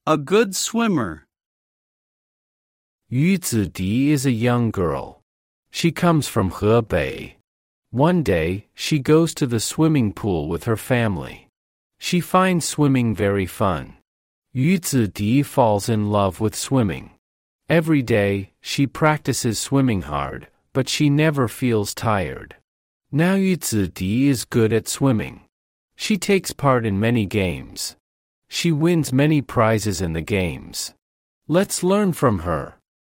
A good swimmer. 于子迪 is a young girl. She comes from Hebei. One day, she goes to the swimming pool with her family. She finds swimming very fun. Yu Zidi falls in love with swimming. Every day, she practices swimming hard, but she never feels tired. Now Yu Zidi is good at swimming. She takes part in many games. She wins many prizes in the games. Let's learn from her.